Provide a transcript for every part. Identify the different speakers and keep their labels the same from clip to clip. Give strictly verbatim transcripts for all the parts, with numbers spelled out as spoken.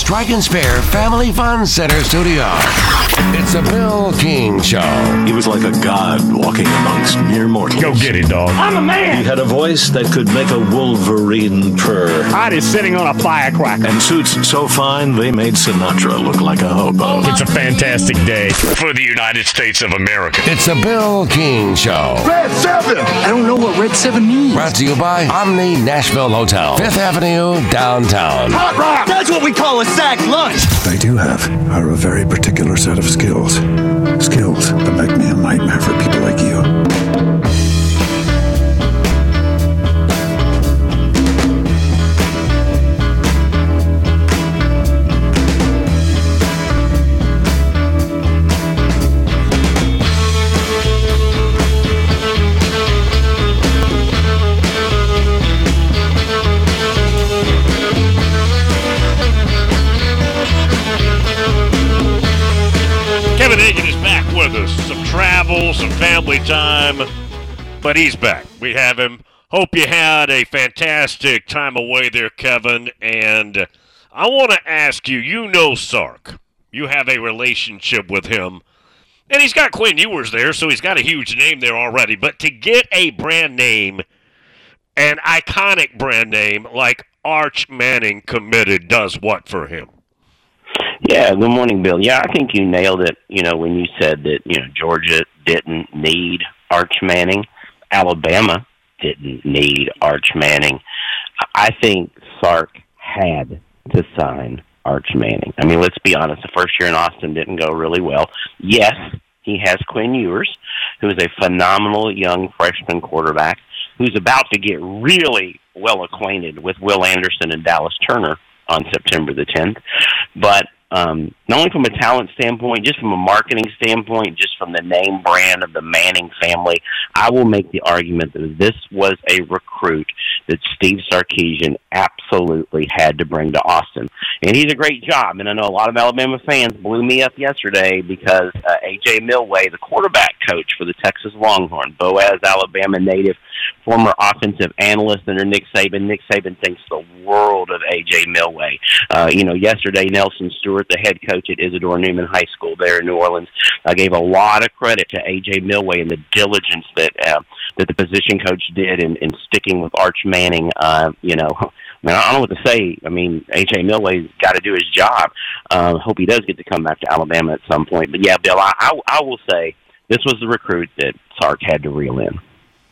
Speaker 1: Strike and Spare Family Fun Center studio. It's a Bill King Show.
Speaker 2: He was like a god walking amongst mere mortals.
Speaker 3: Go get it, dog.
Speaker 4: I'm a man.
Speaker 2: He had a voice that could make a wolverine purr.
Speaker 4: Hot is sitting on a firecracker.
Speaker 2: And suits so fine, they made Sinatra look like a hobo.
Speaker 3: It's a fantastic day for the United States of America.
Speaker 1: It's a Bill King Show.
Speaker 4: Red seven. I don't know what Red seven means.
Speaker 1: Brought to you by Omni Nashville Hotel, Fifth Avenue, downtown.
Speaker 4: Hot rock. That's what we call a sack lunch.
Speaker 5: What I do have are a very particular set of skills. Skills that make me a nightmare for people like you.
Speaker 3: Kevin Hagan is back with us. Some travel, some family time, but he's back. We have him. Hope you had a fantastic time away there, Kevin. And I want to ask you, you know Sark. You have a relationship with him. And he's got Quinn Ewers there, so he's got a huge name there already. But to get a brand name, an iconic brand name like Arch Manning committed does what for him?
Speaker 6: Yeah, good morning, Bill. Yeah, I think you nailed it, you know, when you said that, you know, Georgia didn't need Arch Manning. Alabama didn't need Arch Manning. I think Sark had to sign Arch Manning. I mean, let's be honest, the first year in Austin didn't go really well. Yes, he has Quinn Ewers, who is a phenomenal young freshman quarterback who's about to get really well acquainted with Will Anderson and Dallas Turner on September the tenth. But um, not only from a talent standpoint, just from a marketing standpoint, just from the name brand of the Manning family, I will make the argument that this was a recruit that Steve Sarkisian absolutely had to bring to Austin. And he's a great job. And I know a lot of Alabama fans blew me up yesterday because uh, A J Milway, the quarterback coach for the Texas Longhorn, Boaz, Alabama native, former offensive analyst under Nick Saban. Nick Saban thinks the world of A J Milway. Uh, you know, yesterday, Nelson Stewart, the head coach at Isidore Newman High School there in New Orleans, uh, gave a lot of credit to A J Milway and the diligence that uh, that the position coach did in, in sticking with Arch Manning. Uh, you know, I mean, I don't know what to say. I mean, A J Milway's got to do his job. Uh, hope he does get to come back to Alabama at some point. But, yeah, Bill, I, I, I will say this was the recruit that Sark had to reel in.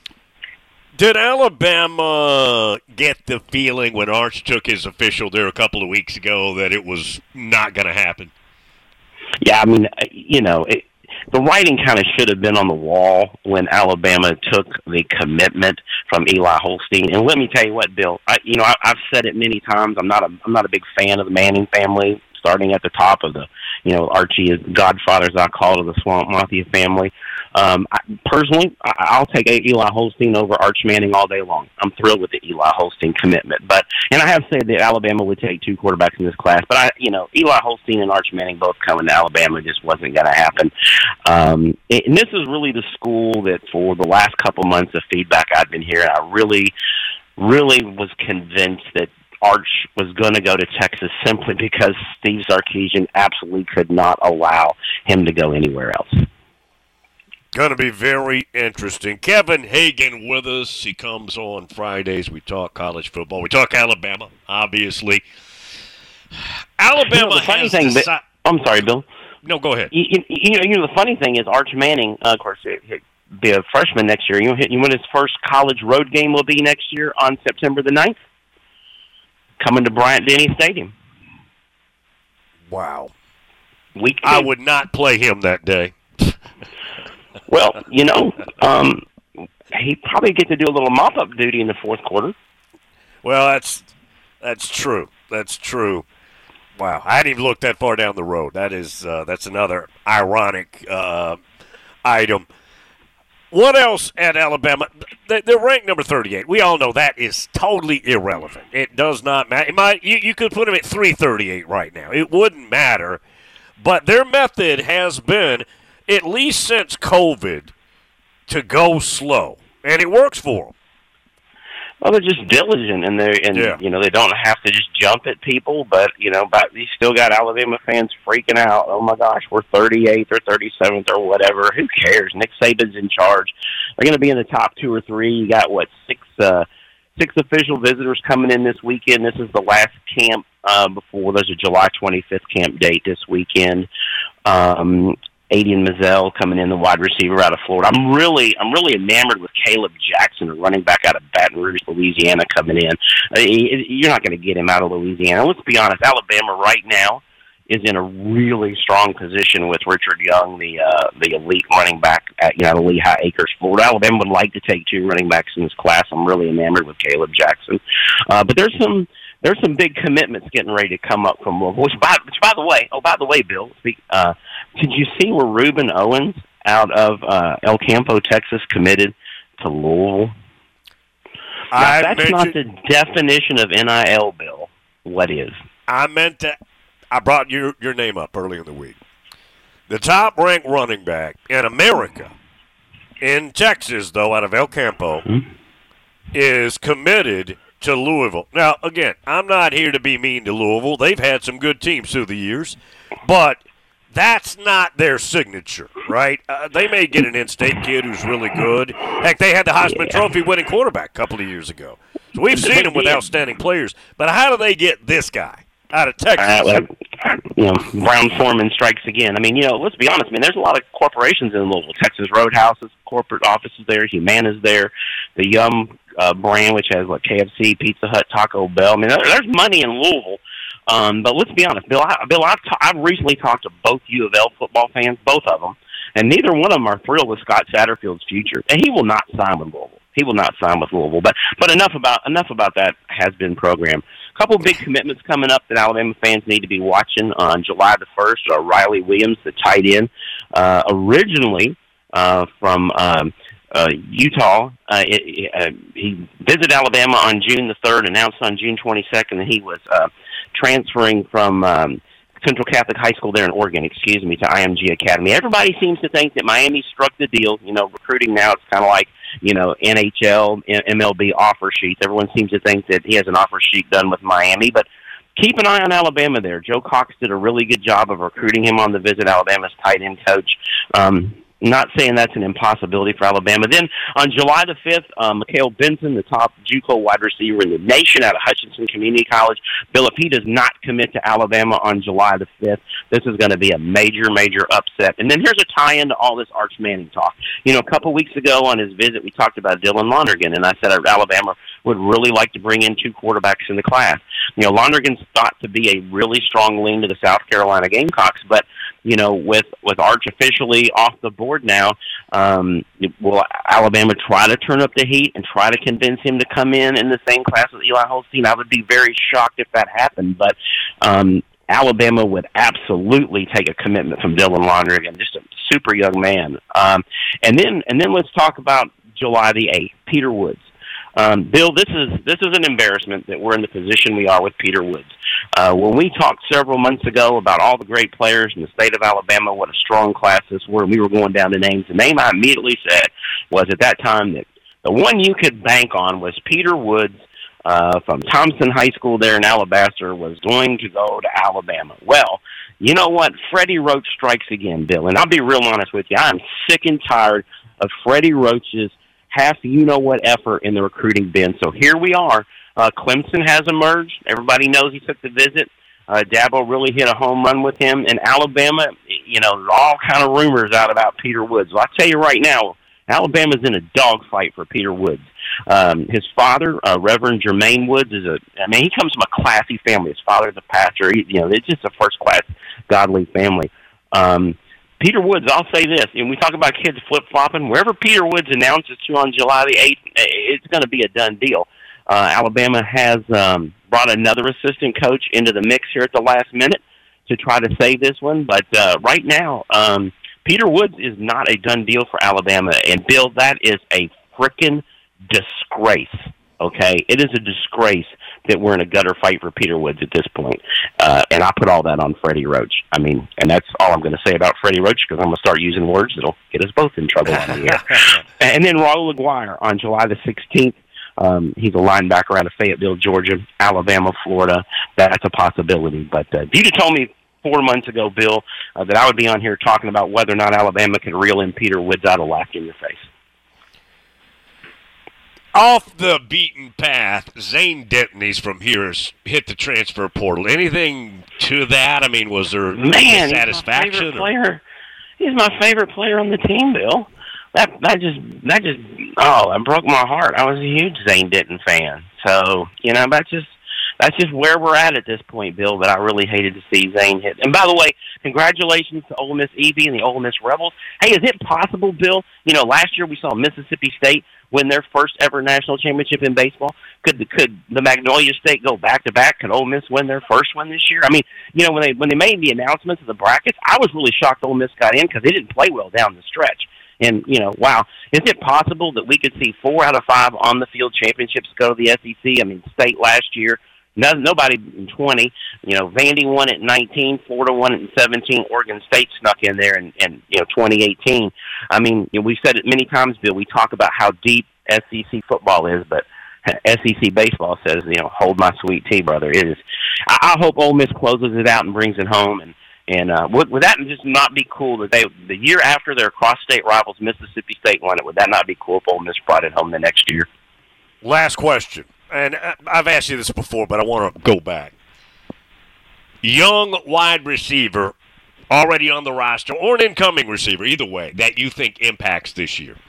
Speaker 3: Did Alabama get the feeling when Arch took his official there a couple of weeks ago that it was not going to happen?
Speaker 6: Yeah, I mean, you know, it, the writing kind of should have been on the wall when Alabama took the commitment from Eli Holstein. And let me tell you what, Bill, I, you know, I, I've said it many times. I'm not a, I'm not a big fan of the Manning family, starting at the top of the, you know, Archie is godfathers, I call it, the Swamp Mafia family. Um, I, personally, I, I'll take Eli Holstein over Arch Manning all day long. I'm thrilled with the Eli Holstein commitment. But, and I have said that Alabama would take two quarterbacks in this class, but I, you know, Eli Holstein and Arch Manning both coming to Alabama just wasn't going to happen. Um, and this is really the school that for the last couple months of feedback I've been hearing, I really, really was convinced that Arch was going to go to Texas simply because Steve Sarkisian absolutely could not allow him to go anywhere else.
Speaker 3: Going to be very interesting. Kevin Hagan with us. He comes on Fridays. We talk college football. We talk Alabama, obviously. Alabama
Speaker 6: you know, the funny
Speaker 3: has
Speaker 6: thing,
Speaker 3: deci-
Speaker 6: but, I'm sorry, Bill.
Speaker 3: No, go ahead.
Speaker 6: You, you, you, know, you know, the funny thing is Arch Manning, uh, of course, he'll be a freshman next year. You know, you know when his first college road game will be next year on September the ninth? Coming to Bryant-Denny Stadium.
Speaker 3: Wow.
Speaker 6: Week
Speaker 3: I would not play him that day.
Speaker 6: Well, you know, um, he'd probably get to do a little mop-up duty in the fourth quarter.
Speaker 3: Well, that's that's true. That's true. Wow, I hadn't even looked that far down the road. That is uh, that's another ironic uh, item. What else at Alabama? They're ranked number thirty-eight. We all know that is totally irrelevant. It does not matter. It might, you, you could put them at three thirty-eight right now. It wouldn't matter. But their method has been, at least since COVID, to go slow. And it works for them.
Speaker 6: Well, they're just diligent, and they and
Speaker 3: yeah.
Speaker 6: you know they don't have to just jump at people, but you know, but you still got Alabama fans freaking out. Oh my gosh, we're thirty-eighth or thirty-seventh or whatever. Who cares? Nick Saban's in charge. They're going to be in the top two or three. You got what six uh, six official visitors coming in this weekend. This is the last camp uh, before there's a July twenty-fifth camp date this weekend. Um, Aiden Mazzell coming in, the wide receiver out of Florida. I'm really, I'm really enamored with Caleb Jackson, a running back out of Baton Rouge, Louisiana, coming in. Uh, you're not going to get him out of Louisiana. Let's be honest. Alabama right now is in a really strong position with Richard Young, the uh, the elite running back at you know Lehigh Acres, Florida. Alabama would like to take two running backs in this class. I'm really enamored with Caleb Jackson. Uh, but there's some. There's some big commitments getting ready to come up from Louisville. Which, by, which, by the way, oh, by the way, Bill, speak, uh, did you see where Reuben Owens out of uh, El Campo, Texas, committed to Louisville? Now, that's not the definition of N I L, Bill. What is?
Speaker 3: I meant to. I brought your your name up early in the week. The top-ranked running back in America, in Texas, though, out of El Campo, mm-hmm. is committed to Louisville. Now, again, I'm not here to be mean to Louisville. They've had some good teams through the years, but that's not their signature, right? Uh, they may get an in-state kid who's really good. Heck, they had the Heisman yeah. Trophy winning quarterback a couple of years ago. So we've seen them with outstanding players, but how do they get this guy out of Texas?
Speaker 6: Uh, well, you know, Brown Foreman strikes again. I mean, you know, let's be honest. I mean, there's a lot of corporations in Louisville. Texas Roadhouse's corporate offices there. Humana's there. The Yum uh, brand, which has what K F C, Pizza Hut, Taco Bell. I mean, there, there's money in Louisville. Um, but let's be honest, Bill. I, Bill, I've, ta- I've recently talked to both U of L football fans, both of them, and neither one of them are thrilled with Scott Satterfield's future. And he will not sign with Louisville. He will not sign with Louisville. But but enough about enough about that has been programmed. A couple of big commitments coming up that Alabama fans need to be watching on July the first. Uh, Riley Williams, the tight end, uh, originally uh, from um, uh, Utah. Uh, it, uh, he visited Alabama on June the third, announced on June twenty-second that he was uh, transferring from um, Central Catholic High School there in Oregon, excuse me, to I M G Academy. Everybody seems to think that Miami struck the deal. You know, recruiting now, it's kind of like, you know, N H L, M L B offer sheets. Everyone seems to think that he has an offer sheet done with Miami, but keep an eye on Alabama there. Joe Cox did a really good job of recruiting him on the visit, Alabama's tight end coach. Um, not saying that's an impossibility for Alabama. Then on July the fifth, um, Mikhail Benson, the top JUCO wide receiver in the nation out of Hutchinson Community College. Bill, if he does not commit to Alabama on July the fifth, this is going to be a major, major upset. And then here's a tie-in to all this Arch Manning talk. You know, a couple weeks ago on his visit, we talked about Dylan Lonergan, and I said Alabama would really like to bring in two quarterbacks in the class. You know, Lonergan's thought to be a really strong lean to the South Carolina Gamecocks, but you know, with, with Arch officially off the board now, um, will Alabama try to turn up the heat and try to convince him to come in in the same class as Eli Holstein? I would be very shocked if that happened, but um, Alabama would absolutely take a commitment from Dylan Lonergan, just a super young man. Um, and then and then let's talk about July the eighth, Peter Woods. Um, Bill, this is this is an embarrassment that we're in the position we are with Peter Woods. Uh, when we talked several months ago about all the great players in the state of Alabama, what a strong class this were, and we were going down the names, the name I immediately said was at that time that the one you could bank on was Peter Woods uh, from Thompson High School there in Alabaster was going to go to Alabama. Well, you know what? Freddie Roach strikes again, Bill, and I'll be real honest with you. I'm sick and tired of Freddie Roach's half you-know-what effort in the recruiting bin. So here we are. Uh, Clemson has emerged. Everybody knows he took the visit. Uh, Dabo really hit a home run with him. And Alabama, you know, there's all kind of rumors out about Peter Woods. Well, I'll tell you right now, Alabama's in a dogfight for Peter Woods. Um, his father, uh, Reverend Jermaine Woods, is a, I mean, he comes from a classy family. His father's a pastor. He, you know, it's just a first-class godly family. Um, Peter Woods, I'll say this, and we talk about kids flip-flopping. Wherever Peter Woods announces to on July the eighth, it's going to be a done deal. Uh, Alabama has um, brought another assistant coach into the mix here at the last minute to try to save this one. But uh, right now, um, Peter Woods is not a done deal for Alabama. And, Bill, that is a frickin' disgrace, okay? It is a disgrace that we're in a gutter fight for Peter Woods at this point. Uh, and I put all that on Freddie Roach. I mean, and that's all I'm going to say about Freddie Roach because I'm going to start using words that'll get us both in trouble on the air. And then Raul Aguirre on July the sixteenth. Um, he's a linebacker out of Fayetteville, Georgia, Alabama, Florida. That's a possibility. But uh, if you'd have told me four months ago, Bill, uh, that I would be on here talking about whether or not Alabama can reel in Peter Woods, I'd have laughed in your face.
Speaker 3: Off the beaten path, Zane Denton, he's from here, has hit the transfer portal. Anything to that? I mean, was there
Speaker 6: Man,
Speaker 3: satisfaction?
Speaker 6: He's my favorite player. He's my favorite player on the team, Bill. That that just that just oh, that broke my heart. I was a huge Zane Denton fan. So, you know, that's just that's just where we're at at this point, Bill, that I really hated to see Zane hit. And by the way, congratulations to Ole Miss E B and the Ole Miss Rebels. Hey, is it possible, Bill? You know, last year we saw Mississippi State win their first ever national championship in baseball. Could the, could the Magnolia State go back to back? Could Ole Miss win their first one this year? I mean, you know, when they when they made the announcements of the brackets, I was really shocked Ole Miss got in because they didn't play well down the stretch. And, you know, wow, is it possible that we could see four out of five on-the-field championships go to the S E C? I mean, State last year, no, nobody in twenty. You know, Vandy won it in nineteen, Florida won it in seventeen, Oregon State snuck in there in, in you know, twenty eighteen. I mean, you know, we've said it many times, Bill, we talk about how deep S E C football is, but S E C baseball says, you know, hold my sweet tea, brother. It is. I, I hope Ole Miss closes it out and brings it home. And And uh, would, would that just not be cool that they, the year after their cross-state rivals, Mississippi State won it, would that not be cool if Ole Miss brought it home the next year?
Speaker 3: Last question, and I've asked you this before, but I want to go back. Young wide receiver already on the roster, or an incoming receiver, either way, that you think impacts this year?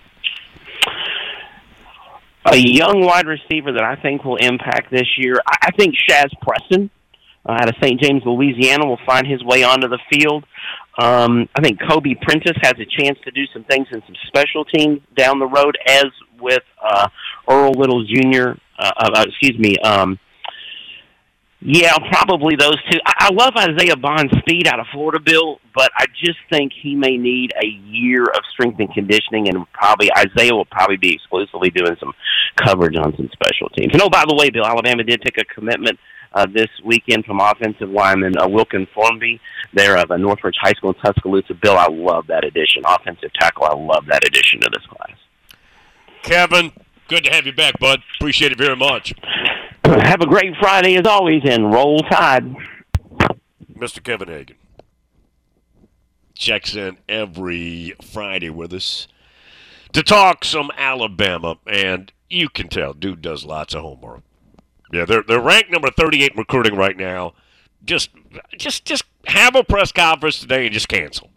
Speaker 6: A young wide receiver that I think will impact this year, I think Shaz Preston. Uh, out of Saint James, Louisiana, will find his way onto the field. Um, I think Kobe Prentice has a chance to do some things in some special teams down the road, as with uh, Earl Little Junior Uh, uh, excuse me. Um, yeah, probably those two. I, I love Isaiah Bond's speed out of Florida, Bill, but I just think he may need a year of strength and conditioning, and probably Isaiah will probably be exclusively doing some coverage on some special teams. And oh, by the way, Bill, Alabama did take a commitment Uh, this weekend from offensive lineman uh, Wilkin Formby there of uh, Northridge High School in Tuscaloosa. Bill, I love that addition. Offensive tackle, I love that addition to this class.
Speaker 3: Kevin, good to have you back, bud. Appreciate it very much.
Speaker 6: Have a great Friday as always, and roll tide.
Speaker 3: Mister Kevin Hagan checks in every Friday with us to talk some Alabama, and you can tell dude does lots of homework. Yeah, they're they're ranked number thirty-eight in recruiting right now. Just just just have a press conference today and just cancel.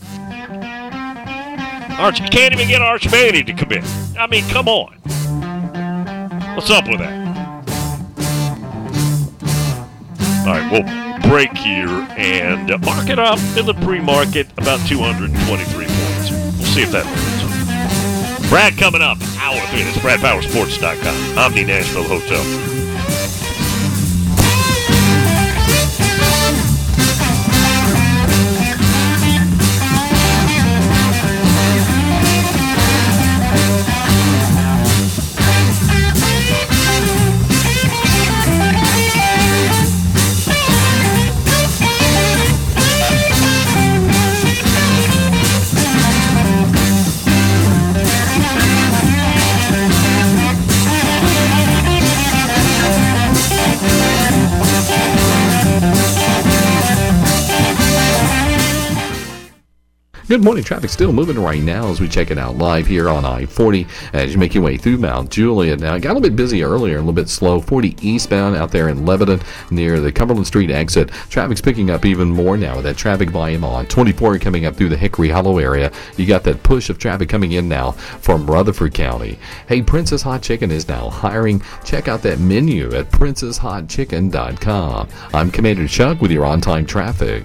Speaker 3: Arch can't even get Arch Manning to commit. I mean, come on. What's up with that? All right, we'll break here and mark it up in the pre-market about two hundred twenty-three points. We'll see if that works. Brad coming up, hour three. That's Brad Power Sports dot com. Omni Nashville Hotel.
Speaker 7: Good morning. Traffic still moving right now as we check it out live here on I forty as you make your way through Mount Juliet. Now, it got a little bit busy earlier, a little bit slow. forty eastbound out there in Lebanon near the Cumberland Street exit. Traffic's picking up even more now with that traffic volume on. twenty-four coming up through the Hickory Hollow area. You got that push of traffic coming in now from Rutherford County. Hey, Princess Hot Chicken is now hiring. Check out that menu at princess hot chicken dot com. I'm Commander Chuck with your on-time traffic.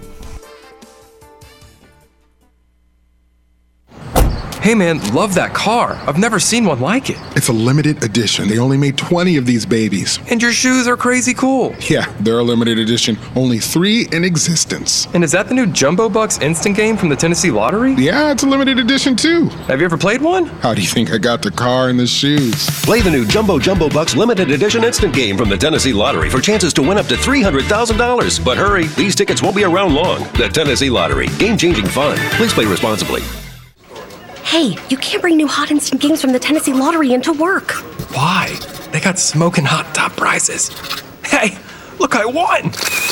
Speaker 8: Hey man, love that car. I've never seen one like it.
Speaker 9: It's a limited edition. They only made twenty of these babies.
Speaker 8: And your shoes are crazy cool.
Speaker 9: Yeah, they're a limited edition. Only three in existence.
Speaker 8: And is that the new Jumbo Bucks instant game from the Tennessee Lottery?
Speaker 9: Yeah, it's a limited edition too.
Speaker 8: Have you ever played one?
Speaker 9: How do you think I got the car and the shoes?
Speaker 10: Play the new Jumbo Jumbo Bucks limited edition instant game from the Tennessee Lottery for chances to win up to three hundred thousand dollars. But hurry, these tickets won't be around long. The Tennessee Lottery. Game-changing fun. Please play responsibly.
Speaker 11: Hey, you can't bring new hot instant games from the Tennessee Lottery into work.
Speaker 8: Why? They got smoking hot top prizes. Hey, look, I won!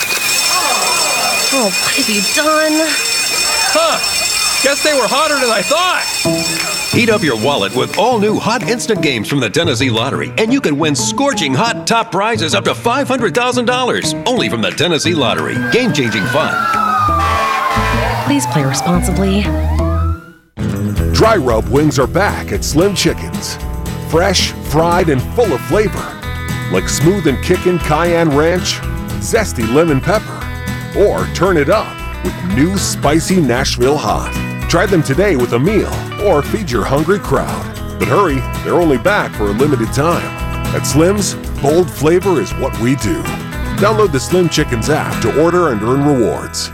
Speaker 11: Oh, what have you done?
Speaker 8: Huh, guess they were hotter than I thought.
Speaker 10: Heat up your wallet with all new hot instant games from the Tennessee Lottery, and you can win scorching hot top prizes up to five hundred thousand dollars. Only from the Tennessee Lottery. Game-changing fun.
Speaker 11: Please play responsibly.
Speaker 12: Dry rub wings are back at Slim Chickens. Fresh, fried, and full of flavor. Like smooth and kickin' cayenne ranch, zesty lemon pepper, or turn it up with new spicy Nashville hot. Try them today with a meal or feed your hungry crowd. But hurry, they're only back for a limited time. At Slim's, bold flavor is what we do. Download the Slim Chickens app to order and earn rewards.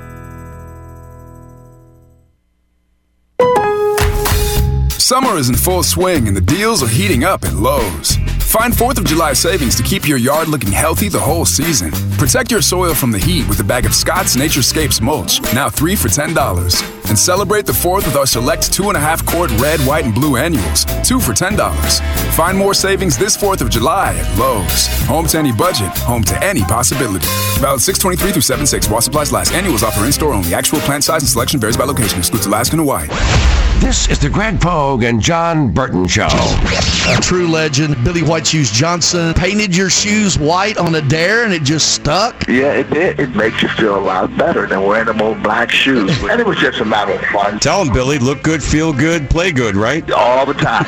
Speaker 13: Summer is in full swing and the deals are heating up at Lowe's. Find fourth of July savings to keep your yard looking healthy the whole season. Protect your soil from the heat with a bag of Scott's Naturescapes mulch, now three for ten dollars. And celebrate the fourth with our select two and a half quart red, white, and blue annuals, two for ten dollars. Find more savings this fourth of July at Lowe's. Home to any budget, home to any possibility. Valid six twenty-three through seven six while supplies last. Annuals offer in-store only. Actual plant size and selection varies by location. Excludes Alaska and Hawaii.
Speaker 1: This is the Greg Pogue and John Burton Show.
Speaker 14: A true legend, Billy White Shoes Johnson, painted your shoes white on a dare and it just stuck?
Speaker 15: Yeah, it did. It makes you feel a lot better than wearing them old black shoes. And it was just a matter of fun.
Speaker 16: Tell him, Billy, look good, feel good, play good, right?
Speaker 15: All the time.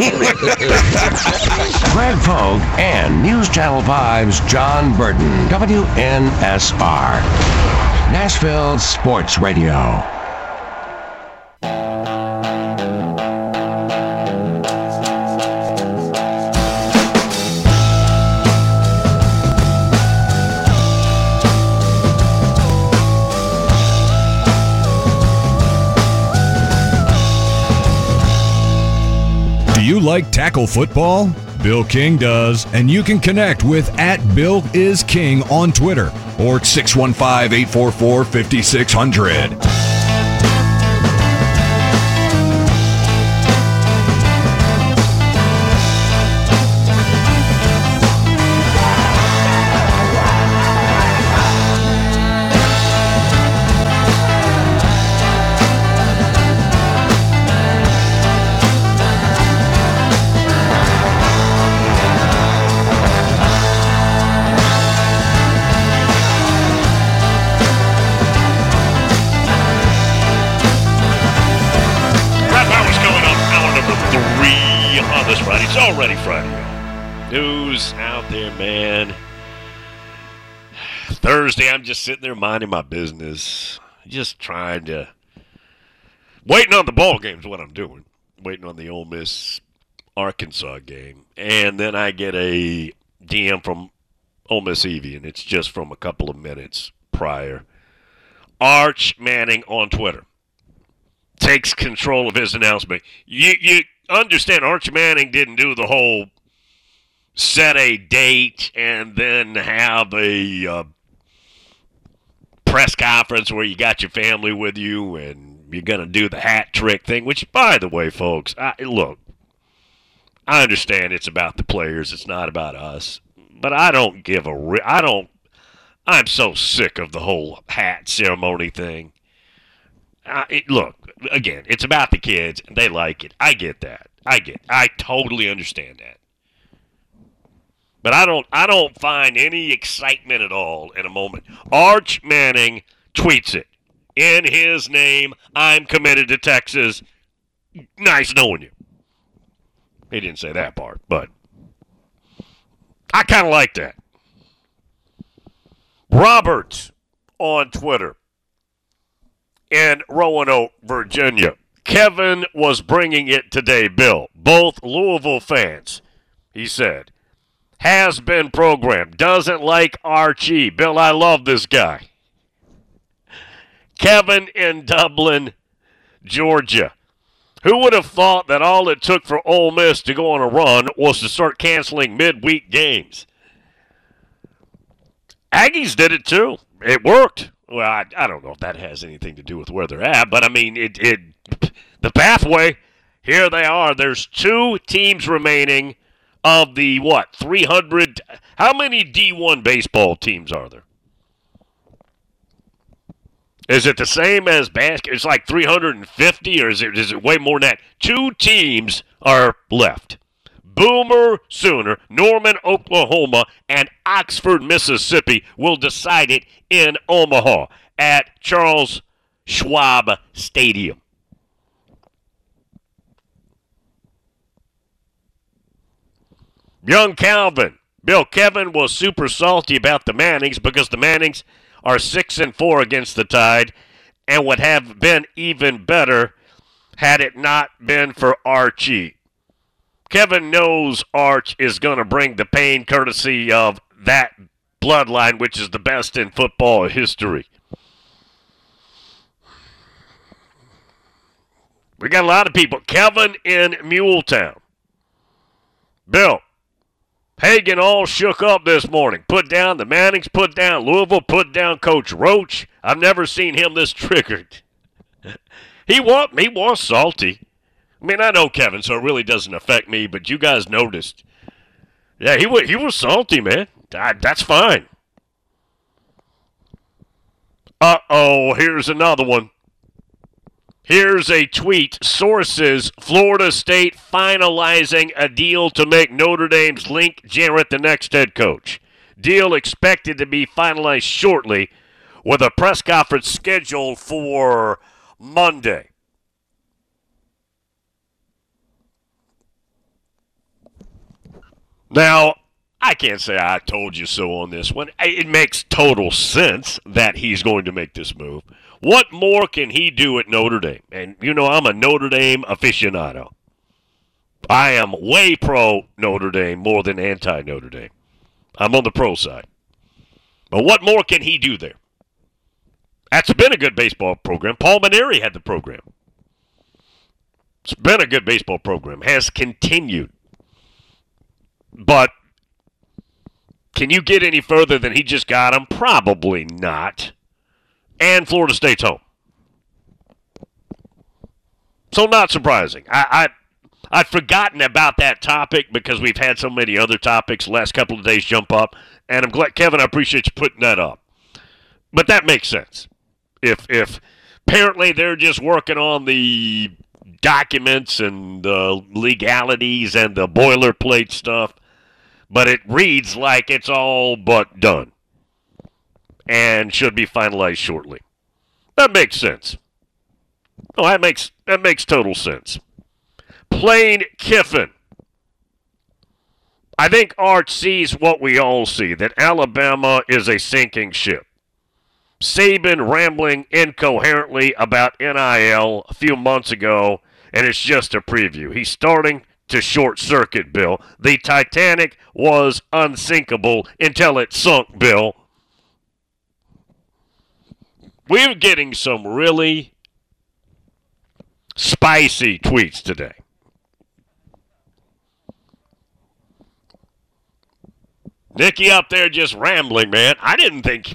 Speaker 1: Greg Pogue and News Channel five's John Burton, W N S R, Nashville Sports Radio.
Speaker 17: Do you like tackle football? Bill King does, and you can connect with at Bill is King on Twitter or six one five, eight four four, five six zero zero.
Speaker 3: It's already Friday. News out there, man. Thursday, I'm just sitting there minding my business. Just trying to... Waiting on the ball game is what I'm doing. Waiting on the Ole Miss Arkansas game. And then I get a D M from Ole Miss Evie, and it's just from a couple of minutes prior. Arch Manning on Twitter takes control of his announcement. You... you understand Arch Manning didn't do the whole set a date and then have a uh, press conference where you got your family with you and you're going to do the hat trick thing, which, by the way, folks, I, look, I understand it's about the players. It's not about us. But I don't give a re- I don't – I'm so sick of the whole hat ceremony thing. Uh, it, look, again, it's about the kids, and they like it. I get that. I get. I totally understand that. But I don't. I don't find any excitement at all in a moment. Arch Manning tweets it in his name. I'm committed to Texas. Nice knowing you. He didn't say that part, but I kind of like that. Robert on Twitter. In Roanoke, Virginia. Kevin was bringing it today, Bill. Both Louisville fans, he said, has been programmed. Doesn't like Archie. Bill, I love this guy. Kevin in Dublin, Georgia. Who would have thought that all it took for Ole Miss to go on a run was to start canceling midweek games? Aggies did it too. It worked. Well, I, I don't know if that has anything to do with where they're at, but I mean, it, it the pathway, here they are. There's two teams remaining of the, what, three hundred? How many D one baseball teams are there? Is it the same as basketball? It's like three hundred fifty, or is it, is it way more than that? Two teams are left. Boomer Sooner, Norman, Oklahoma, and Oxford, Mississippi will decide it in Omaha at Charles Schwab Stadium. Young Calvin, Bill Kevin was super salty about the Mannings because the Mannings are six and four against the Tide and would have been even better had it not been for Archie. Kevin knows Arch is going to bring the pain courtesy of that bloodline, which is the best in football history. We got a lot of people. Kevin in Muletown. Bill, Hagan all shook up this morning. Put down the Mannings, put down Louisville, put down Coach Roach. I've never seen him this triggered. he, was, he was salty. I mean, I know Kevin, so it really doesn't affect me, but you guys noticed. Yeah, he was, he was salty, man. I, that's fine. Uh-oh, here's another one. Here's a tweet. Sources, Florida State finalizing a deal to make Notre Dame's Link Jarrett the next head coach. Deal expected to be finalized shortly with a press conference scheduled for Monday. Now, I can't say I told you so on this one. It makes total sense that he's going to make this move. What more can he do at Notre Dame? And, you know, I'm a Notre Dame aficionado. I am way pro Notre Dame more than anti-Notre Dame. I'm on the pro side. But what more can he do there? That's been a good baseball program. Paul Maneri had the program. It's been a good baseball program. Has continued. But can you get any further than he just got him? Probably not. And Florida State's home. So not surprising. I, I, I'd forgotten about that topic because we've had so many other topics the last couple of days jump up. And I'm glad, Kevin, I appreciate you putting that up. But that makes sense. If, if apparently they're just working on the documents and the legalities and the boilerplate stuff, but it reads like it's all but done and should be finalized shortly. That makes sense. Oh, that makes that makes total sense. Lane Kiffin. I think Arch sees what we all see, that Alabama is a sinking ship. Saban rambling incoherently about N I L a few months ago, and it's just a preview. He's starting to short-circuit, Bill. The Titanic was unsinkable until it sunk, Bill. We're getting some really spicy tweets today. Nicky up there just rambling, man. I didn't think...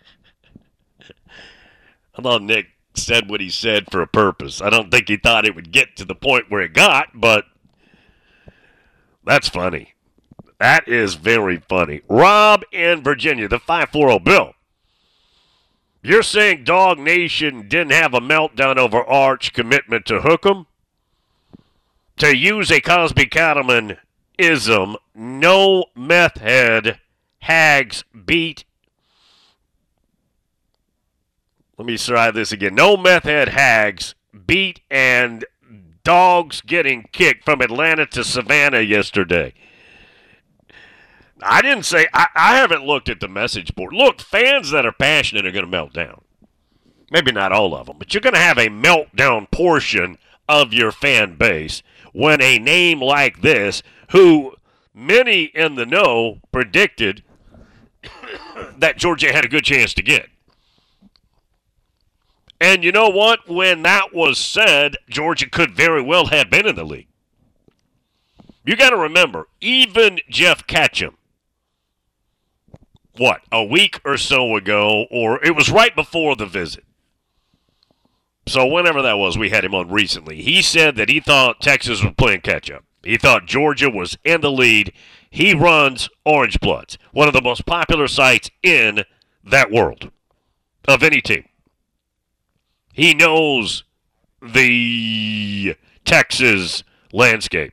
Speaker 3: I thought Nick said what he said for a purpose. I don't think he thought it would get to the point where it got, but that's funny. That is very funny. Rob in Virginia, the five four zero Bill. You're saying Dog Nation didn't have a meltdown over Arch commitment to Hookem? To use a Cosby Cattleman ism, no meth head hags beat. Let me try this again. No meth head hags beat and dogs getting kicked from Atlanta to Savannah yesterday. I didn't say, I, I haven't looked at the message board. Look, fans that are passionate are going to melt down. Maybe not all of them, but you're going to have a meltdown portion of your fan base when a name like this, who many in the know predicted that Georgia had a good chance to get. And you know what? When that was said, Georgia could very well have been in the league. You got to remember, even Jeff Ketchum, what, a week or so ago, or it was right before the visit. So whenever that was, we had him on recently. He said that he thought Texas was playing catch-up. He thought Georgia was in the lead. He runs Orange Bloods, one of the most popular sites in that world of any team. He knows the Texas landscape,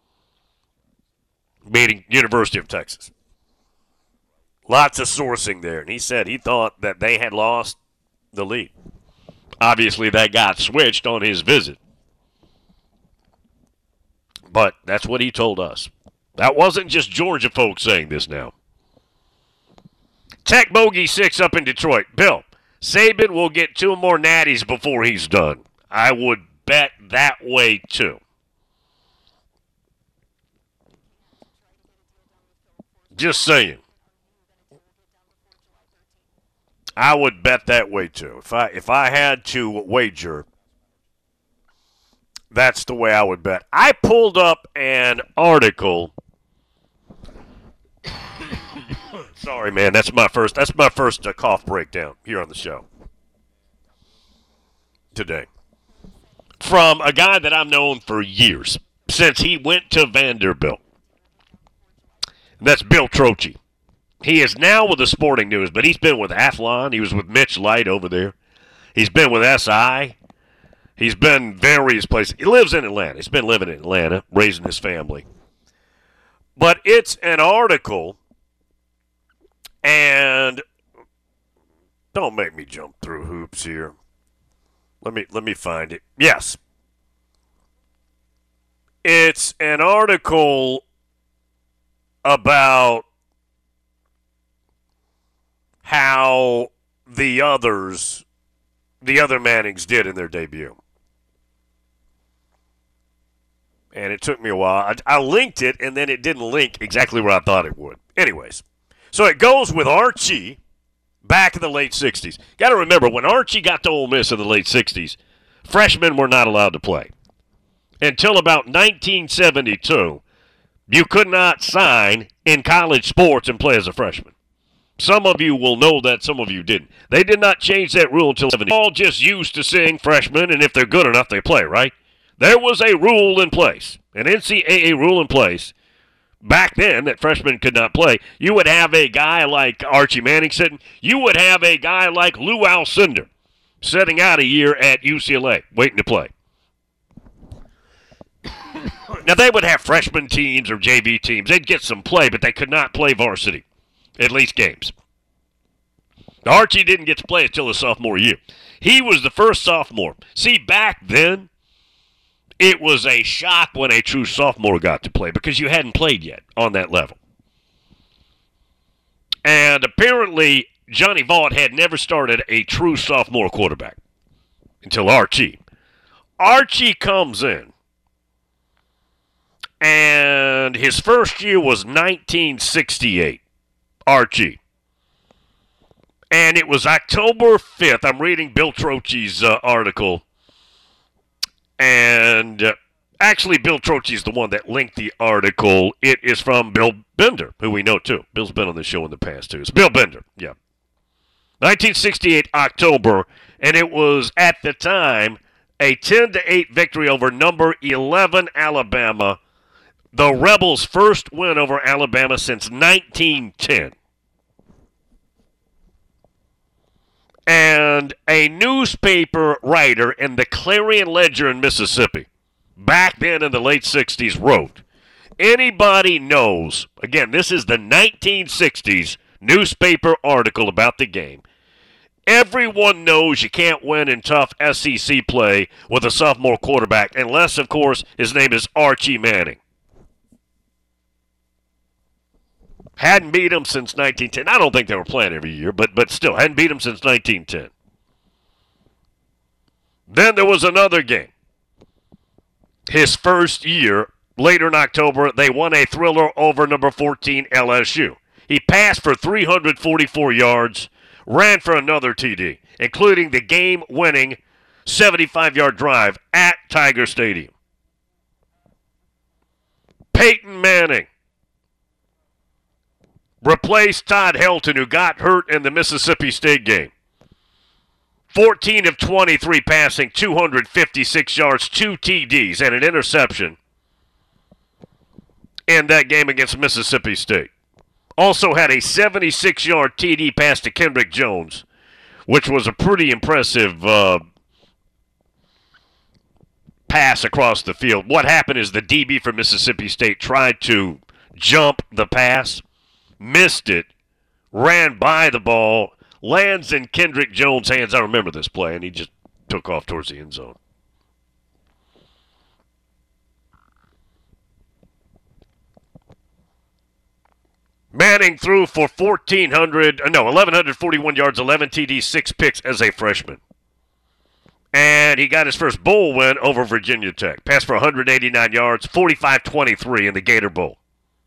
Speaker 3: meaning University of Texas. Lots of sourcing there, and he said he thought that they had lost the lead. Obviously, that got switched on his visit. But that's what he told us. That wasn't just Georgia folks saying this now. Tech Bogey six up in Detroit. Bill, Saban will get two more natties before he's done. I would bet that way, too. Just saying. I would bet that way, too. If I if I had to wager, that's the way I would bet. I pulled up an article. Sorry, man. That's my first. That's my first uh, cough breakdown here on the show today. From a guy that I've known for years, since he went to Vanderbilt. And that's Bill Trocchi. He is now with the Sporting News, but he's been with Athlon. He was with Mitch Light over there. He's been with S I. He's been various places. He lives in Atlanta. He's been living in Atlanta, raising his family. But it's an article, and don't make me jump through hoops here. Let me let me find it. Yes. It's an article about how the others, the other Mannings did in their debut. And it took me a while. I, I linked it, and then it didn't link exactly where I thought it would. Anyways, so it goes with Archie back in the late sixties. Got to remember, when Archie got to Ole Miss in the late sixties, freshmen were not allowed to play. Until about nineteen seventy-two, you could not sign in college sports and play as a freshman. Some of you will know that, some of you didn't. They did not change that rule until seventy. All just used to seeing freshmen, and if they're good enough, they play, right? There was a rule in place, an N C double A rule in place, back then that freshmen could not play. You would have a guy like Archie Manning sitting. You would have a guy like Lou Alcindor sitting out a year at U C L A, waiting to play. Now, they would have freshman teams or J V teams. They'd get some play, but they could not play varsity, at least games. Archie didn't get to play until his sophomore year. He was the first sophomore. See, back then, it was a shock when a true sophomore got to play because you hadn't played yet on that level. And apparently, Johnny Vaught had never started a true sophomore quarterback until Archie. Archie comes in, and his first year was nineteen sixty-eight, Archie. And it was October fifth. I'm reading Bill Trocchi's uh, article. And uh, actually, Bill Trocchi is the one that linked the article. It is from Bill Bender, who we know, too. Bill's been on the show in the past, too. It's Bill Bender, yeah. nineteen sixty-eight, October, and it was, at the time, a ten to eight victory over number eleven Alabama, the Rebels' first win over Alabama since nineteen ten. And a newspaper writer in the Clarion Ledger in Mississippi, back then in the late sixties, wrote, anybody knows, again, this is the nineteen sixties newspaper article about the game, everyone knows you can't win in tough S E C play with a sophomore quarterback, unless, of course, his name is Archie Manning. Hadn't beat him since nineteen ten. I don't think they were playing every year, but but still, hadn't beat him since nineteen ten. Then there was another game. His first year, later in October, they won a thriller over number fourteen L S U. He passed for three hundred forty-four yards, ran for another T D, including the game-winning seventy-five-yard drive at Tiger Stadium. Peyton Manning replaced Todd Helton, who got hurt in the Mississippi State game. fourteen of twenty-three passing, two hundred fifty-six yards, two T Ds, and an interception. in that game against Mississippi State. Also had a seventy-six-yard T D pass to Kendrick Jones, which was a pretty impressive uh, pass across the field. What happened is the D B from Mississippi State tried to jump the pass, missed it, ran by the ball, lands in Kendrick Jones' hands. I remember this play, and he just took off towards the end zone. Manning threw for fourteen hundred, no, eleven forty-one yards, eleven T Ds, six picks as a freshman. And he got his first bowl win over Virginia Tech. Passed for one hundred eighty-nine yards, forty-five twenty-three in the Gator Bowl.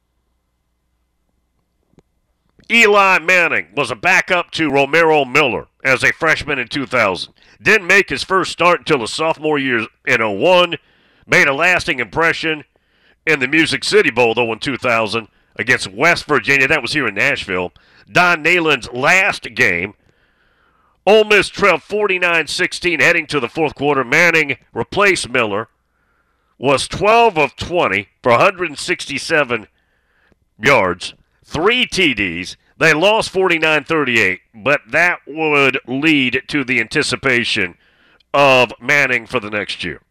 Speaker 3: Eli Manning was a backup to Romero Miller as a freshman in two thousand. Didn't make his first start until his sophomore year in oh one. Made a lasting impression in the Music City Bowl, though, in two thousand against West Virginia. That was here in Nashville. Don Nehlen's last game. Ole Miss trailed forty-nine sixteen heading to the fourth quarter. Manning replaced Miller. Was twelve of twenty for one hundred sixty-seven yards. Three T Ds. They lost forty-nine thirty-eight, but that would lead to the anticipation of Manning for the next year.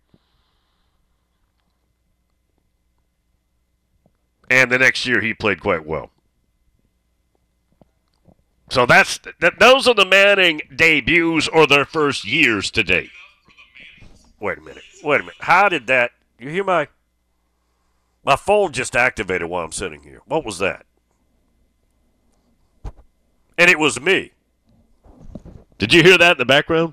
Speaker 3: And the next year he played quite well. So that's that. Those are the Manning debuts or their first years to date. Wait a minute. Wait a minute. How did that? You hear my my phone just activated while I'm sitting here. What was that? And it was me. Did you hear that in the background?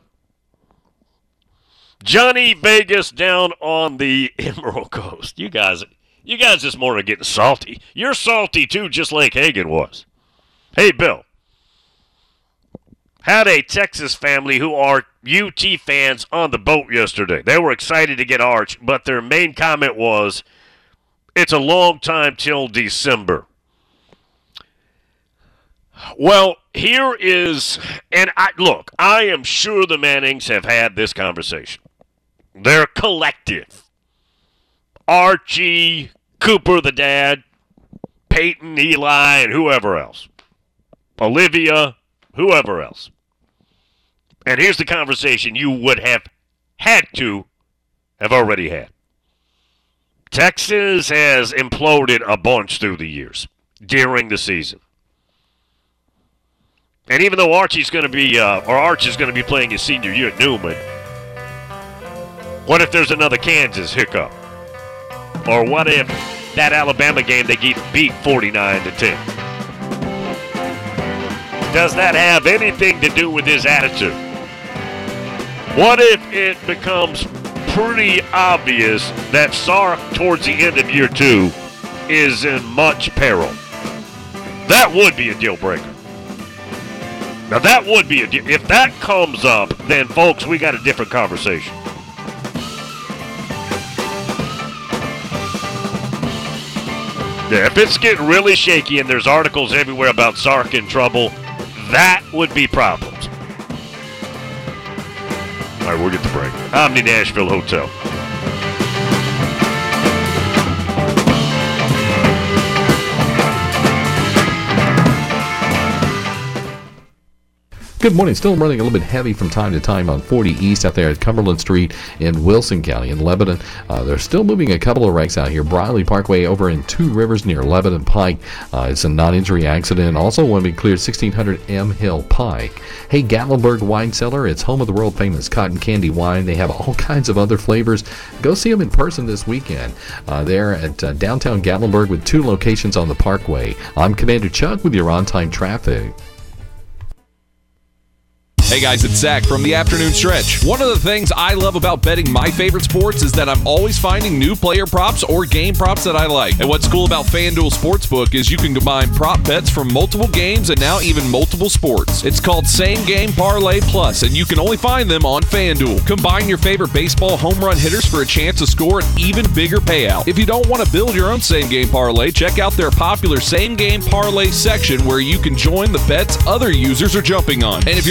Speaker 3: Johnny Vegas down on the Emerald Coast. You guys, you guys this morning are getting salty. You're salty too, just like Hagan was. Hey, Bill. Had a Texas family who are U T fans on the boat yesterday. They were excited to get Arch, but their main comment was, it's a long time till December. Well, here is, and I look, I am sure the Mannings have had this conversation. They're collective. Archie, Cooper the dad, Peyton, Eli, and whoever else. Olivia, whoever else. And here's the conversation you would have had to have already had. Texas has imploded a bunch through the years, during the season. And even though Archie's going to be, uh, or Arch is going to be playing his senior year at Newman, what if there's another Kansas hiccup? Or what if that Alabama game they get beat forty-nine to ten? Does that have anything to do with his attitude? What if it becomes pretty obvious that Sark, towards the end of year two, is in much peril? That would be a deal breaker. Now, that would be a deal. If that comes up, then, folks, we got a different conversation. Yeah, if it's getting really shaky and there's articles everywhere about Sark in trouble, that would be problems. All right, we'll get the break. Omni Nashville Hotel.
Speaker 7: Good morning. Still running a little bit heavy from time to time on forty East out there at Cumberland Street in Wilson County in Lebanon. Uh, they're still moving a couple of wrecks out here. Briley Parkway over in Two Rivers near Lebanon Pike. Uh, it's a non-injury accident. Also want to be cleared sixteen hundred M Hill Pike. Hey, Gatlinburg Wine Cellar. It's home of the world famous cotton candy wine. They have all kinds of other flavors. Go see them in person this weekend. Uh, they're at uh, downtown Gatlinburg with two locations on the Parkway. I'm Commander Chuck with your on-time traffic.
Speaker 18: Hey guys, it's Zach from the Afternoon Stretch. One of the things I love about betting my favorite sports is that I'm always finding new player props or game props that I like. And what's cool about FanDuel Sportsbook is you can combine prop bets from multiple games and now even multiple sports. It's called Same Game Parlay Plus, and you can only find them on FanDuel. Combine your favorite baseball home run hitters for a chance to score an even bigger payout. If you don't want to build your own Same Game Parlay, check out their popular Same Game Parlay section where you can join the bets other users are jumping on. And if you're new to FanDuel,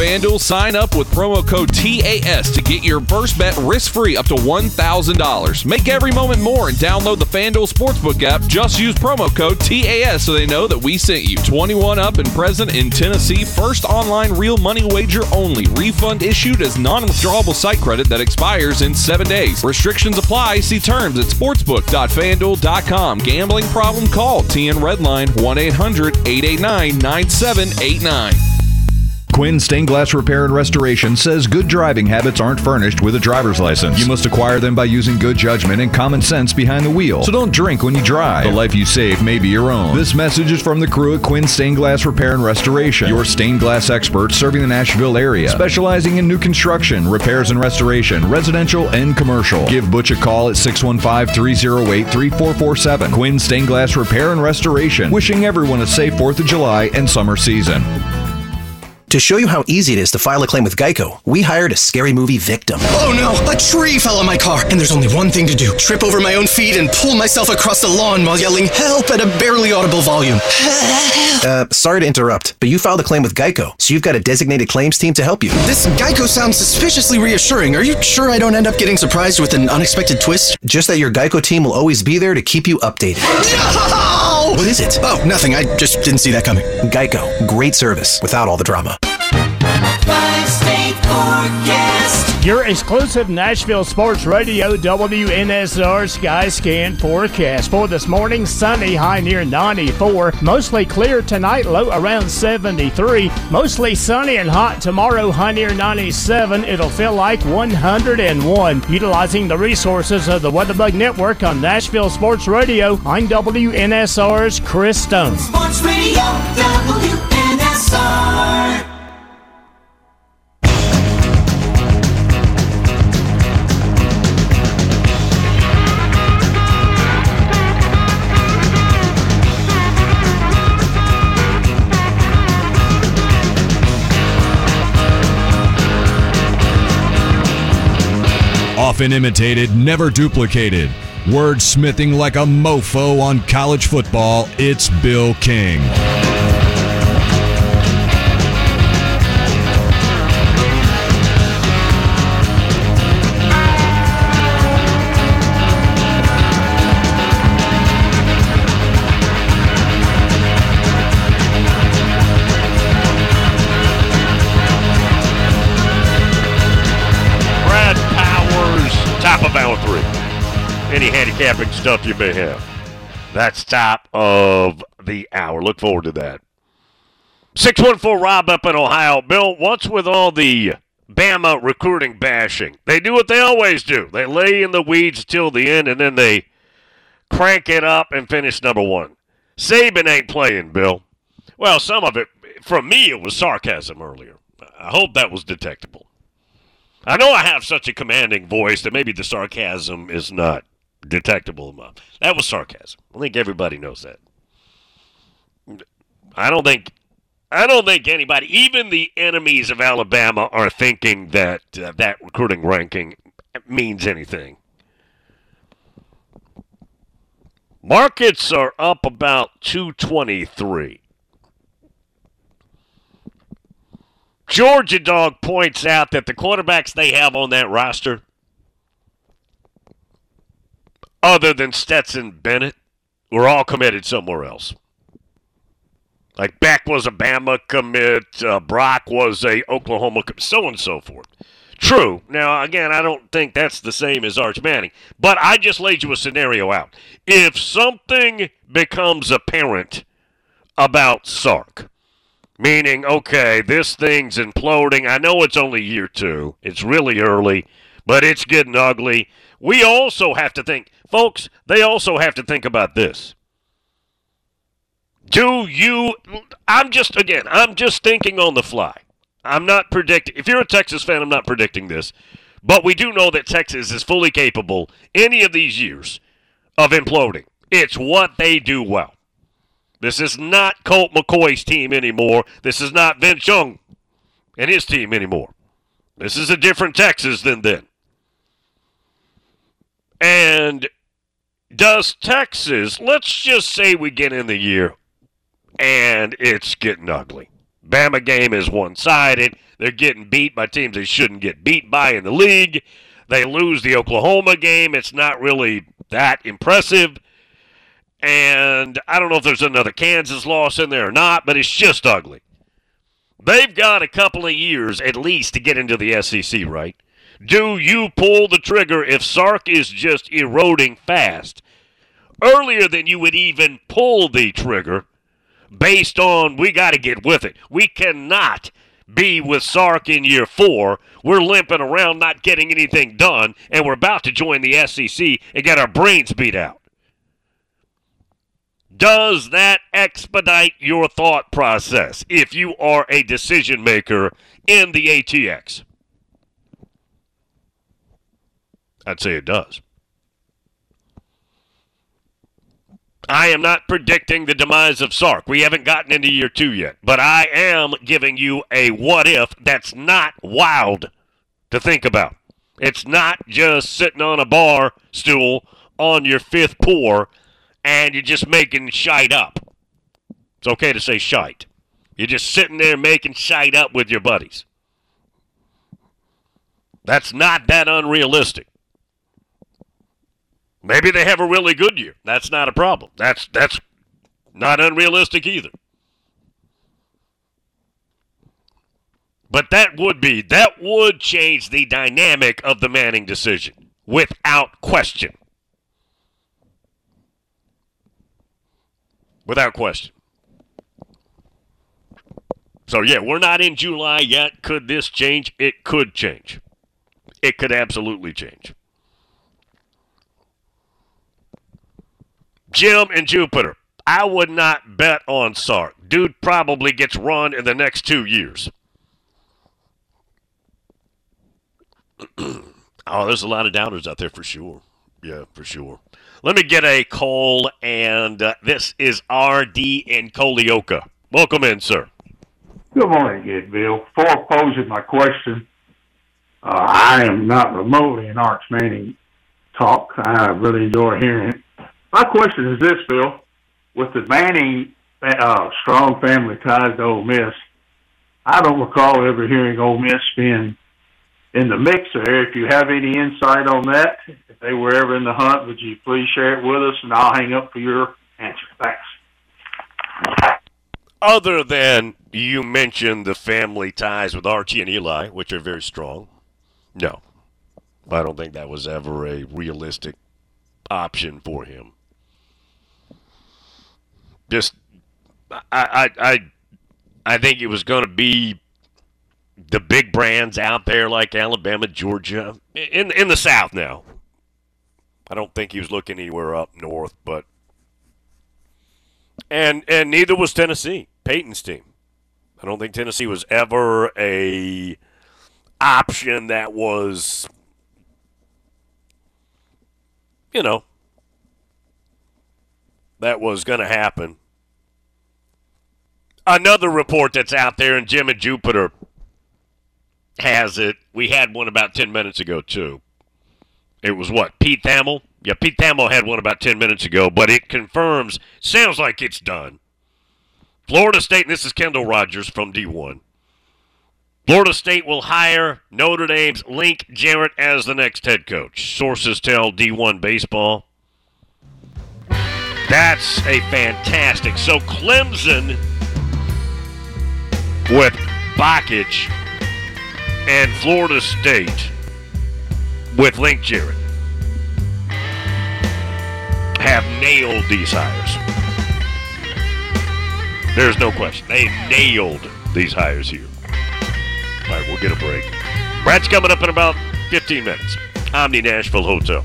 Speaker 18: FanDuel, sign up with promo code T A S to get your first bet risk-free up to one thousand dollars. Make every moment more and download the FanDuel Sportsbook app. Just use promo code T A S so they know that we sent you. twenty-one up and present in Tennessee. First online real money wager only. Refund issued as non-withdrawable site credit that expires in seven days. Restrictions apply. See terms at sportsbook dot fan duel dot com. Gambling problem? Call T N Redline one eight hundred eight eight nine nine seven eight nine.
Speaker 17: Quinn Stained Glass Repair and Restoration says good driving habits aren't furnished with a driver's license. You must acquire them by using good judgment and common sense behind the wheel. So don't drink when you drive. The life you save may be your own. This message is from the crew at Quinn Stained Glass Repair and Restoration, your stained glass experts serving the Nashville area, specializing in new construction, repairs and restoration, residential and commercial. Give Butch a call at six one five, three oh eight, three four four seven. Quinn Stained Glass Repair and Restoration, wishing everyone a safe fourth of July and summer season.
Speaker 19: To show you how easy it is to file a claim with Geico, we hired a scary movie victim.
Speaker 20: Oh no, a tree fell on my car, and there's only one thing to do. Trip over my own feet and pull myself across the lawn while yelling help at a barely audible volume.
Speaker 19: uh, sorry to interrupt, but you filed a claim with Geico, so you've got a designated claims team to help you.
Speaker 20: This Geico sounds suspiciously reassuring. Are you sure I don't end up getting surprised with an unexpected twist?
Speaker 19: Just that your Geico team will always be there to keep you updated.
Speaker 20: No!
Speaker 19: What is it?
Speaker 20: Oh, nothing. I just didn't see that coming.
Speaker 19: Geico. Great service without all the drama.
Speaker 21: Five-state forecast.
Speaker 22: Your exclusive Nashville Sports Radio W N S R Sky Scan forecast. For this morning, sunny, high near ninety-four. Mostly clear tonight, low around seventy-three. Mostly sunny and hot tomorrow, high near ninety-seven. It'll feel like one hundred one. Utilizing the resources of the WeatherBug Network on Nashville Sports Radio, I'm W N S R's Chris Stone.
Speaker 21: Sports Radio W N S R.
Speaker 17: Often imitated, never duplicated. Wordsmithing like a mofo on college football, it's Bill King.
Speaker 3: Hour three. Any handicapping stuff you may have. That's top of the hour. Look forward to that. six one four Rob up in Ohio. Bill, what's with all the Bama recruiting bashing? They do what they always do. They lay in the weeds till the end, and then they crank it up and finish number one. Saban ain't playing, Bill. Well, some of it, from me, it was sarcasm earlier. I hope that was detectable. I know I have such a commanding voice that maybe the sarcasm is not detectable enough. That was sarcasm. I think everybody knows that. I don't think I don't think anybody, even the enemies of Alabama, are thinking that uh, that recruiting ranking means anything. Markets are up about two twenty-three. Georgia Dog points out that the quarterbacks they have on that roster, other than Stetson Bennett, were all committed somewhere else. Like Beck was a Bama commit, uh, Brock was a Oklahoma commit, so on and so forth. True. Now, again, I don't think that's the same as Arch Manning, but I just laid you a scenario out. If something becomes apparent about Sark, meaning, okay, this thing's imploding. I know it's only year two. It's really early, but it's getting ugly. We also have to think, folks, they also have to think about this. Do you, I'm just, again, I'm just thinking on the fly. I'm not predicting, if you're a Texas fan, I'm not predicting this. But we do know that Texas is fully capable, any of these years, of imploding. It's what they do well. This is not Colt McCoy's team anymore. This is not Vince Young and his team anymore. This is a different Texas than then. And does Texas, let's just say we get in the year and it's getting ugly. Bama game is one-sided. They're getting beat by teams they shouldn't get beat by in the league. They lose the Oklahoma game. It's not really that impressive. And I don't know if there's another Kansas loss in there or not, but it's just ugly. They've got a couple of years at least to get into the S E C, right? Do you pull the trigger if Sark is just eroding fast earlier than you would even pull the trigger based on we got to get with it? We cannot be with Sark in year four. We're limping around not getting anything done, and we're about to join the S E C and get our brains beat out. Does that expedite your thought process if you are a decision maker in the A T X? I'd say it does. I am not predicting the demise of Sark. We haven't gotten into year two yet. But I am giving you a what if that's not wild to think about. It's not just sitting on a bar stool on your fifth pour and you're just making shite up. It's okay to say shite. You're just sitting there making shite up with your buddies. That's not that unrealistic. Maybe they have a really good year. That's not a problem. That's that's not unrealistic either. But that would be, that would change the dynamic of the Manning decision, without question. Without question. So, yeah, we're not in July yet. Could this change? It could change. It could absolutely change. Jim and Jupiter, I would not bet on Sark. Dude probably gets run in the next two years. Oh, there's a lot of doubters out there for sure. Yeah, for sure. Let me get a call, and uh, this is R D in Colioca. Welcome in, sir.
Speaker 2: Good morning, Good Bill. Before posing my question, uh, I am not remotely an Arch Manning talk. I really enjoy hearing it. My question is this, Bill. With the Manning uh, strong family ties to Ole Miss, I don't recall ever hearing Ole Miss being in the mix there. If you have any insight on that, if they were ever in the hunt, would you please share it with us, and I'll hang up for your answer. Thanks.
Speaker 3: Other than you mentioned the family ties with Archie and Eli, which are very strong, no. I don't think that was ever a realistic option for him. Just, I, I, I, I think it was going to be the big brands out there like Alabama, Georgia, in in the South now. I don't think he was looking anywhere up north, but and and neither was Tennessee, Peyton's team. I don't think Tennessee was ever a option that was, you know, that was going to happen. Another report that's out there, and Jim and Jupiter has it. We had one about ten minutes ago, too. It was what? Pete Thamel? Yeah, Pete Thamel had one about ten minutes ago, but it confirms, sounds like it's done. Florida State, and this is Kendall Rogers from D one. Florida State will hire Notre Dame's Link Jarrett as the next head coach. Sources tell D one Baseball. That's a fantastic. So Clemson with Bakich and Florida State with Link Jarrett have nailed these hires. There's no question. They nailed these hires here. All right, we'll get a break. Brad's coming up in about fifteen minutes. Omni Nashville Hotel.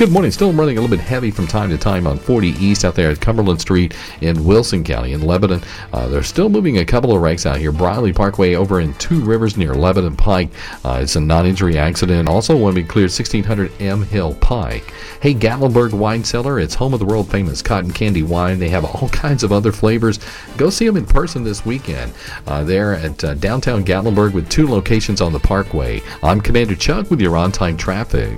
Speaker 7: Good morning. Still running a little bit heavy from time to time on forty East out there at Cumberland Street in Wilson County in Lebanon. Uh, they're still moving a couple of wrecks out here. Briley Parkway over in Two Rivers near Lebanon Pike. Uh, it's a non-injury accident. Also want to be cleared sixteen hundred M Hill Pike. Hey, Gatlinburg Wine Cellar. It's home of the world famous cotton candy wine. They have all kinds of other flavors. Go see them in person this weekend. Uh, they're at uh, downtown Gatlinburg with two locations on the Parkway. I'm Commander Chuck with your on-time traffic.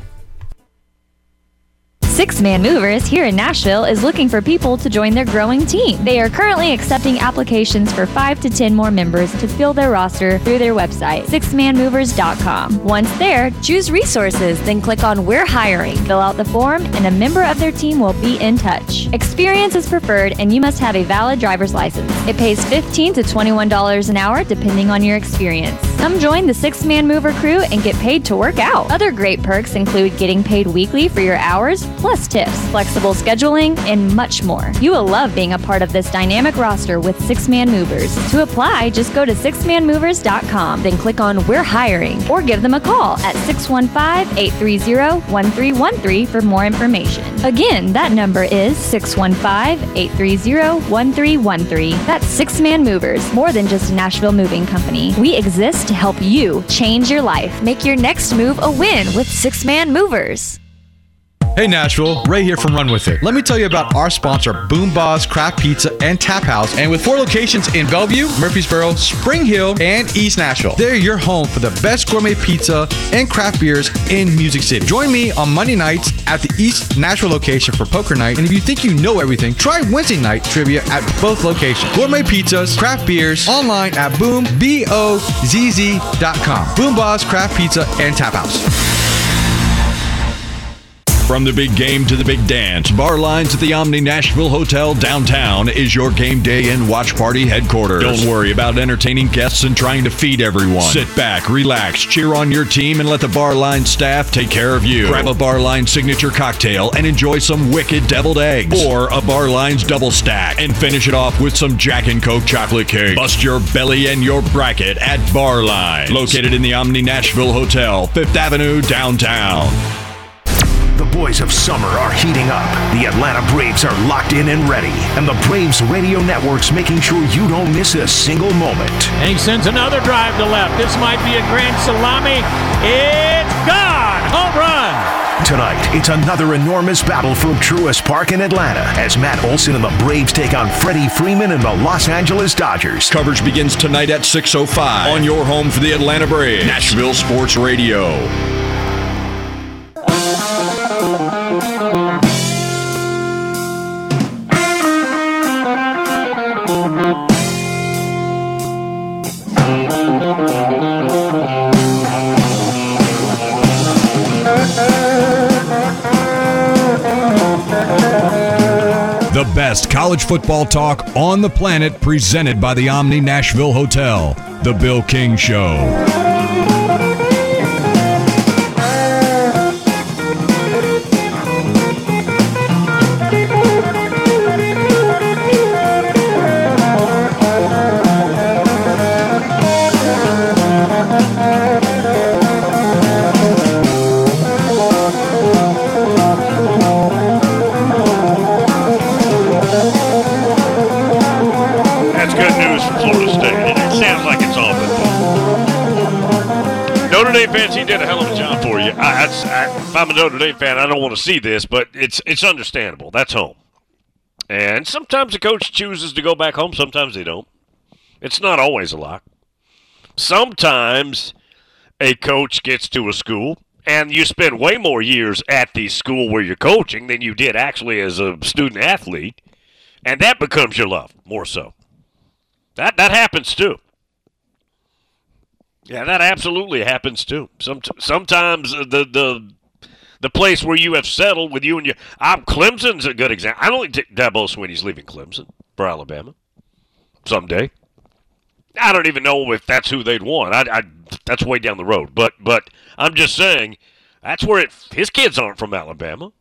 Speaker 4: Six Man Movers here in Nashville is looking for people to join their growing team. They are currently accepting applications for five to ten more members to fill their roster through their website, six man movers dot com. Once there, choose resources, then click on We're Hiring. Fill out the form, and a member of their team will be in touch. Experience is preferred, and you must have a valid driver's license. It pays fifteen to twenty-one dollars an hour, depending on your experience. Come join the Six Man Mover crew and get paid to work out. Other great perks include getting paid weekly for your hours, plus tips, flexible scheduling, and much more. You will love being a part of this dynamic roster with Six Man Movers. To apply, just go to six man movers dot com, then click on We're Hiring, or give them a call at six one five, eight three zero, one three one three for more information. Again, that number is six one five, eight three zero, one three one three. That's Six Man Movers, more than just a Nashville moving company. We exist to help you change your life. Make your next move a win with Six Man Movers.
Speaker 5: Hey Nashville, Ray here from Run With It. Let me tell you about our sponsor, Boom Boss Craft Pizza and Tap House. And with four locations in Bellevue, Murfreesboro, Spring Hill, and East Nashville, they're your home for the best gourmet pizza and craft beers in Music City. Join me on Monday nights at the East Nashville location for poker night. And if you think you know everything, try Wednesday night trivia at both locations. Gourmet pizzas, craft beers, online at boom, B O Z Z dot com. Boom Boss Craft Pizza and Tap House.
Speaker 17: From the big game to the big dance, Bar Lines at the Omni Nashville Hotel downtown is your game day and watch party headquarters. Don't worry about entertaining guests and trying to feed everyone. Sit back, relax, cheer on your team, and let the Bar Lines staff take care of you. Grab a Bar Lines signature cocktail and enjoy some wicked deviled eggs, or a Bar Lines double stack, and finish it off with some Jack and Coke chocolate cake. Bust your belly and your bracket at Bar Lines, located in the Omni Nashville Hotel, Fifth Avenue, downtown.
Speaker 23: The boys of summer are heating up. The Atlanta Braves are locked in and ready. And the Braves Radio Network's making sure you don't miss a single moment.
Speaker 24: And he sends another drive to left. This might be a grand salami. It's gone! Home run!
Speaker 23: Tonight, it's another enormous battle for Truist Park in Atlanta as Matt Olson and the Braves take on Freddie Freeman and the Los Angeles Dodgers.
Speaker 17: Coverage begins tonight at six oh five on your home for the Atlanta Braves, Nashville Sports Radio. The best college football talk on the planet, presented by the Omni Nashville Hotel. The Bill King Show.
Speaker 3: Notre Dame fans, he did a hell of a job for you. I, I, if I'm a Notre Dame fan, I don't want to see this, but it's it's understandable. That's home. And sometimes the coach chooses to go back home. Sometimes they don't. It's not always a lock. Sometimes a coach gets to a school, and you spend way more years at the school where you're coaching than you did actually as a student athlete, and that becomes your love, more so. That that happens too. Yeah, that absolutely happens too. Some, sometimes the the the place where you have settled with you and your I'm Clemson's a good example. I don't think Dabo Swinney's leaving Clemson for Alabama someday. I don't even know if that's who they'd want. I, I that's way down the road. But but I'm just saying that's where it, his kids aren't from Alabama.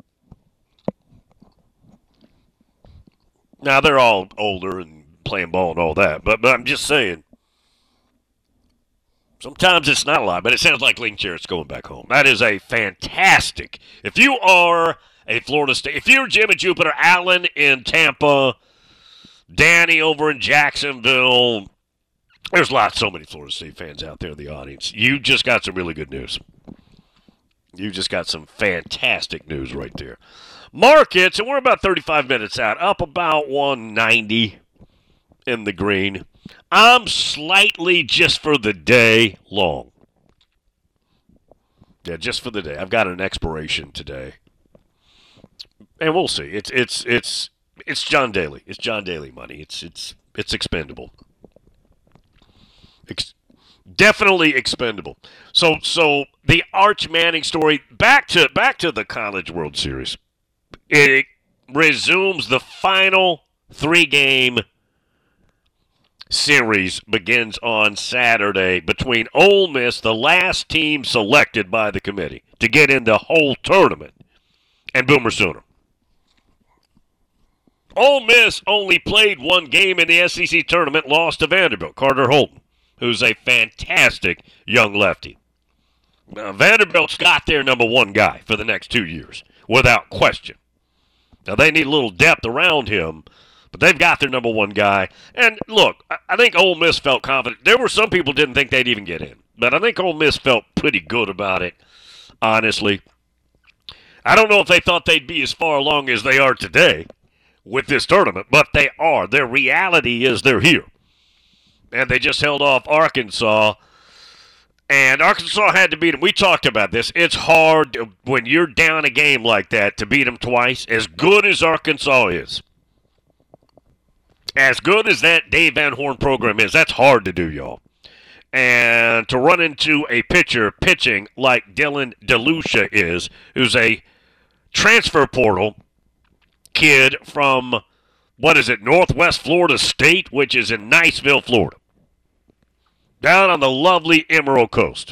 Speaker 3: Now they're all older and playing ball and all that. But but I'm just saying. Sometimes it's not a lot, but it sounds like Lincoln Jarrett's going back home. That is a fantastic. If you are a Florida State, if you're Jimmy Jupiter, Allen in Tampa, Danny over in Jacksonville, there's lots, so many Florida State fans out there in the audience. You just got some really good news. You just got some fantastic news right there. Markets, and we're about thirty-five minutes out, up about one ninety in the green. I'm slightly just for the day long. Yeah, just for the day. I've got an expiration today. And we'll see. It's it's it's it's John Daly. It's John Daly money. It's it's it's expendable. Ex- definitely expendable. So so the Arch Manning story, back to back to the College World Series. It resumes. The final three-game series begins on Saturday between Ole Miss, the last team selected by the committee to get in the whole tournament, and Boomer Sooner. Ole Miss only played one game in the S E C tournament, lost to Vanderbilt, Carter Holton, who's a fantastic young lefty. Now, Vanderbilt's got their number one guy for the next two years, without question. Now, they need a little depth around him, but they've got their number one guy. And, look, I think Ole Miss felt confident. There were some people who didn't think they'd even get in, but I think Ole Miss felt pretty good about it, honestly. I don't know if they thought they'd be as far along as they are today with this tournament, but they are. Their reality is they're here. And they just held off Arkansas. And Arkansas had to beat them. We talked about this. It's hard to, when you're down a game like that to beat them twice. As good as Arkansas is, as good as that Dave Van Horn program is, that's hard to do, y'all. And to run into a pitcher pitching like Dylan DeLucia is, who's a transfer portal kid from, what is it, Northwest Florida State, which is in Niceville, Florida, down on the lovely Emerald Coast.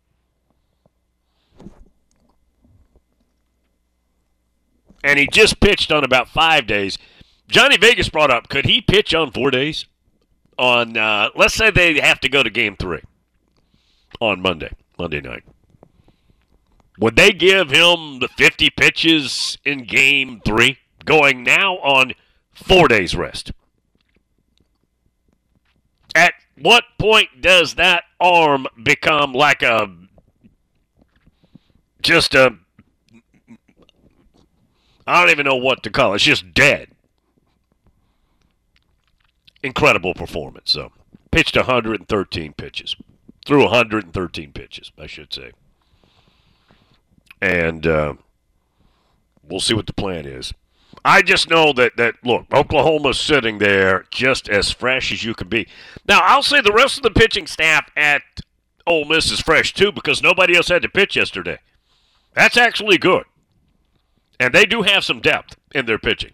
Speaker 3: And he just pitched on about five days. Johnny Vegas brought up, could he pitch on four days? On, uh, let's say they have to go to game three on Monday, Monday night. Would they give him the fifty pitches in game three, going now on four days rest? At what point does that arm become like a, just a, I don't even know what to call it. It's just dead. Incredible performance. So, pitched one hundred thirteen pitches. Threw one hundred thirteen pitches, I should say. And uh, we'll see what the plan is. I just know that, that, look, Oklahoma's sitting there just as fresh as you can be. Now, I'll say the rest of the pitching staff at Ole Miss is fresh, too, because nobody else had to pitch yesterday. That's actually good. And they do have some depth in their pitching.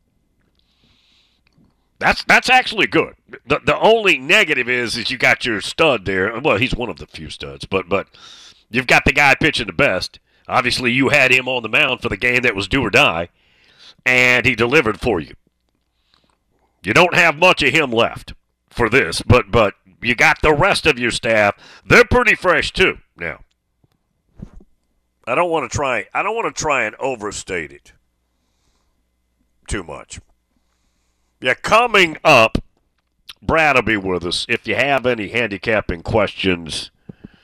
Speaker 3: That's that's actually good. The the only negative is is you got your stud there. Well, he's one of the few studs, but but you've got the guy pitching the best. Obviously, you had him on the mound for the game that was do or die, and he delivered for you. You don't have much of him left for this, but but you got the rest of your staff. They're pretty fresh too now. I don't want to try. I don't want to try and overstate it too much. Yeah, coming up, Brad will be with us. If you have any handicapping questions,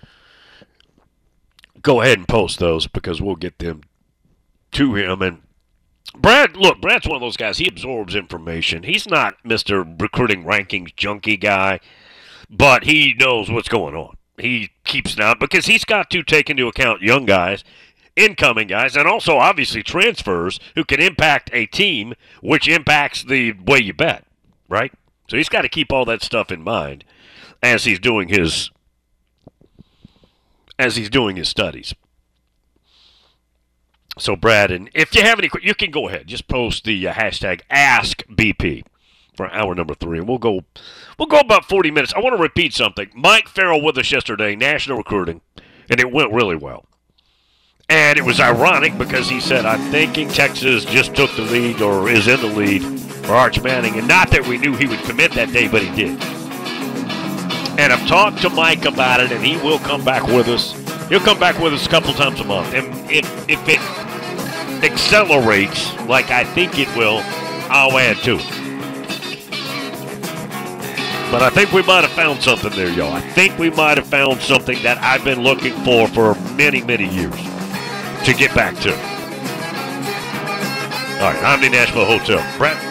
Speaker 3: go ahead and post those because we'll get them to him. And Brad, look, Brad's one of those guys. He absorbs information. He's not Mister Recruiting Rankings junkie guy, but he knows what's going on. He keeps it out because he's got to take into account young guys, incoming guys, and also obviously transfers who can impact a team, which impacts the way you bet, right? So he's got to keep all that stuff in mind as he's doing his as he's doing his studies. So Brad, and if you have any, you can go ahead, just post the uh, hashtag Ask B P for hour number three, and we'll go we'll go about forty minutes. I want to repeat something. Mike Farrell with us yesterday, national recruiting, and it went really well. And it was ironic because he said, I'm thinking Texas just took the lead or is in the lead for Arch Manning. And not that we knew he would commit that day, but he did. And I've talked to Mike about it, and he will come back with us. He'll come back with us a couple times a month. And if, if it accelerates like I think it will, I'll add to it. But I think we might have found something there, y'all. I think we might have found something that I've been looking for for many, many years to get back to. All right, Omni Nashville Hotel. Brett?